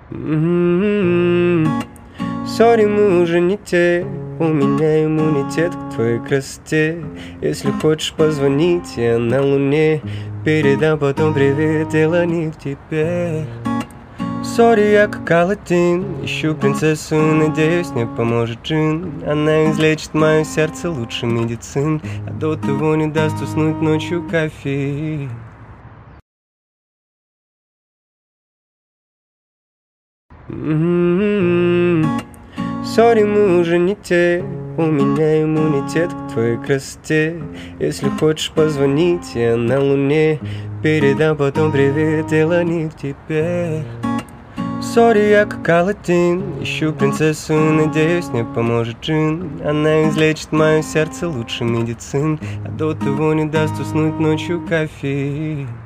Сори, мы уже не те, у меня иммунитет к твоей красоте. Если хочешь позвонить, я на луне, передам потом привет, дело не в тебе. Сори, я как Аладдин, ищу принцессу и надеюсь, мне поможет джин. Она излечит мое сердце лучше медицин, а до того не даст уснуть ночью кофеин. Сори, мы уже не те, у меня иммунитет к твоей красоте. Если хочешь позвонить, я на луне, передам потом привет, дело не в тебе. Сори, я как Аладдин, ищу принцессу и надеюсь, мне поможет джин. Она излечит мое сердце лучше медицин, а до того не даст уснуть ночью кофеин.